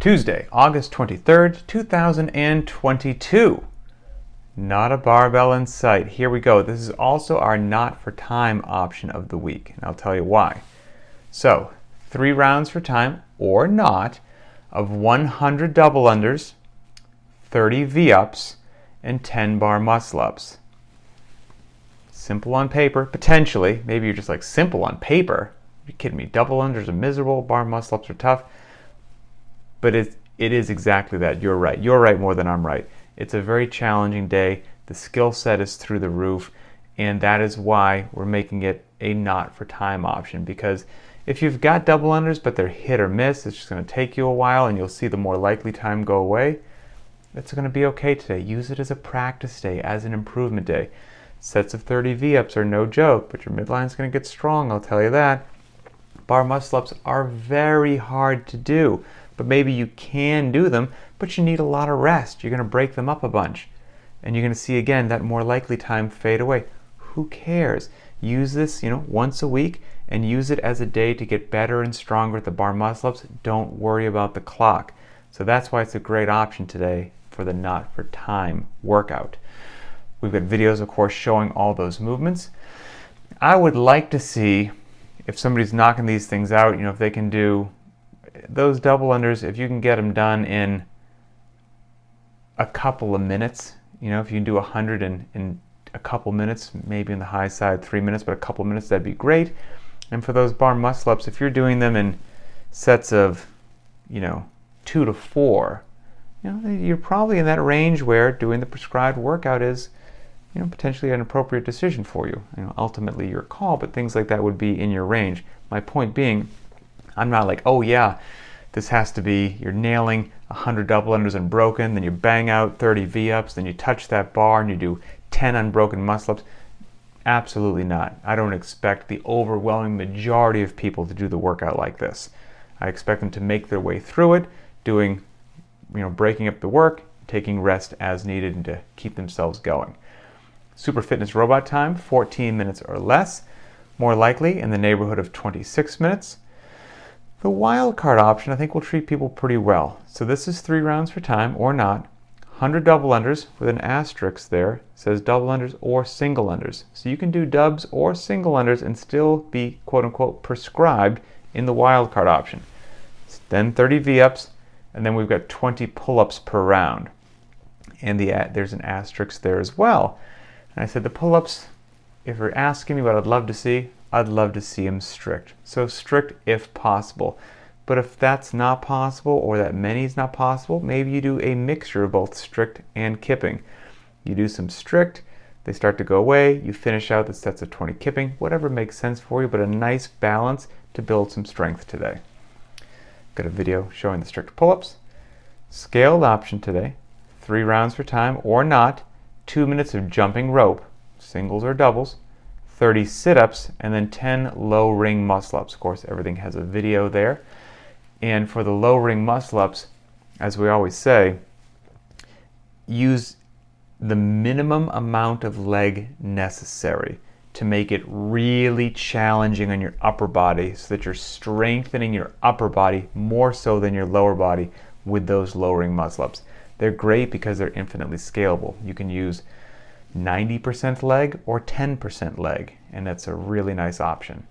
Tuesday, August 23rd, 2022. Not a barbell in sight. Here we go. This is also our not for time option of the week, and I'll tell you why. So, 3 rounds for time or not of 100 double unders, 30 V-ups, and 10 bar muscle-ups. Simple on paper, potentially. Maybe you're just like, simple on paper? Are you kidding me? Double unders are miserable, bar muscle-ups are tough. But it is exactly that. You're right. You're right more than I'm right. It's a very challenging day. The skill set is through the roof, and that is why we're making it a not for time option. Because if you've got double unders but they're hit or miss, it's just going to take you a while and you'll see the more likely time go away. It's going to be okay today. Use it as a practice day, as an improvement day. Sets of 30 V-ups are no joke, but your midline is going to get strong, I'll tell you that. Bar muscle-ups are very hard to do. But maybe you can do them, but you need a lot of rest. You're going to break them up a bunch. And you're going to see, again, that more likely time fade away. Who cares? Use this, once a week, and use it as a day to get better and stronger at the bar muscle-ups. Don't worry about the clock. So that's why it's a great option today for the not for time workout. We've got videos, of course, showing all those movements. I would like to see if somebody's knocking these things out, if they can do those double unders, if you can get them done in a couple of minutes, if you can do 100 in a couple minutes, maybe in the high side 3 minutes, but a couple minutes, that'd be great. And for those bar muscle ups, if you're doing them in sets of 2 to 4, you're probably in that range where doing the prescribed workout is potentially an appropriate decision for you. Ultimately your call, but things like that would be in your range. My point being, I'm not like, oh yeah, this has to be, you're nailing 100 double unders unbroken, then you bang out 30 V-ups, then you touch that bar and you do 10 unbroken muscle-ups. Absolutely not. I don't expect the overwhelming majority of people to do the workout like this. I expect them to make their way through it, doing, breaking up the work, taking rest as needed, and to keep themselves going. Super Fitness Robot time, 14 minutes or less, more likely in the neighborhood of 26 minutes. The wildcard option, I think, will treat people pretty well. So this is 3 rounds for time or not. 100 double unders with an asterisk there. It says double unders or single unders. So you can do dubs or single unders and still be, quote unquote, prescribed in the wildcard option. Then 30 V-ups, and then we've got 20 pull-ups per round. And there's an asterisk there as well. And I said the pull-ups, if you're asking me what I'd love to see them strict. So strict if possible. But if that's not possible, or that many is not possible, maybe you do a mixture of both strict and kipping. You do some strict, they start to go away, you finish out the sets of 20 kipping, whatever makes sense for you, but a nice balance to build some strength today. Got a video showing the strict pull-ups. Scaled option today, 3 rounds for time or not, 2 minutes of jumping rope, singles or doubles, 30 sit-ups, and then 10 low ring muscle-ups. Of course, everything has a video there. And for the low ring muscle-ups, as we always say, use the minimum amount of leg necessary to make it really challenging on your upper body so that you're strengthening your upper body more so than your lower body with those low ring muscle-ups. They're great because they're infinitely scalable. You can use 90% leg or 10% leg, and that's a really nice option.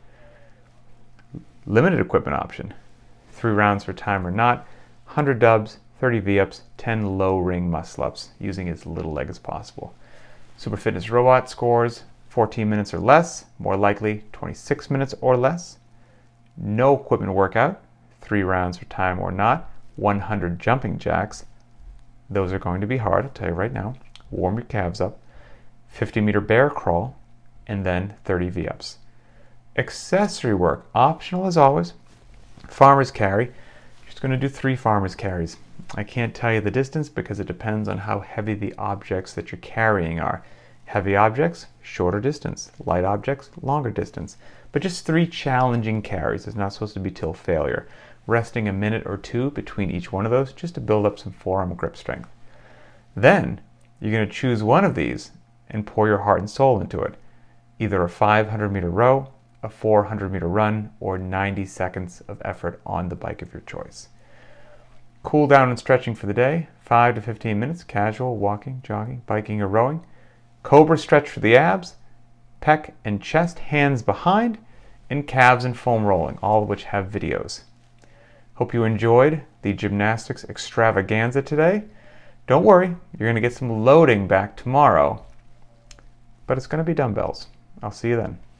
Limited equipment option, 3 rounds for time or not, 100 dubs, 30 V-ups, 10 low ring muscle-ups, using as little leg as possible. Super Fitness Robot scores 14 minutes or less, more likely 26 minutes or less. No equipment workout, 3 rounds for time or not, 100 jumping jacks. Those are going to be hard, I'll tell you right now. Warm your calves up. 50-meter bear crawl, and then 30 V-ups. Accessory work, optional as always. Farmer's carry, you're just going to do 3 farmer's carries. I can't tell you the distance because it depends on how heavy the objects that you're carrying are. Heavy objects, shorter distance. Light objects, longer distance. But just 3 challenging carries. It's not supposed to be till failure. Resting a minute or 2 between each one of those just to build up some forearm grip strength. Then you're going to choose one of these and pour your heart and soul into it. Either a 500-meter row, a 400-meter run, or 90 seconds of effort on the bike of your choice. Cool down and stretching for the day, 5 to 15 minutes, casual, walking, jogging, biking, or rowing. Cobra stretch for the abs, pec and chest, hands behind, and calves and foam rolling, all of which have videos. Hope you enjoyed the gymnastics extravaganza today. Don't worry, you're going to get some loading back tomorrow, but it's going to be dumbbells. I'll see you then.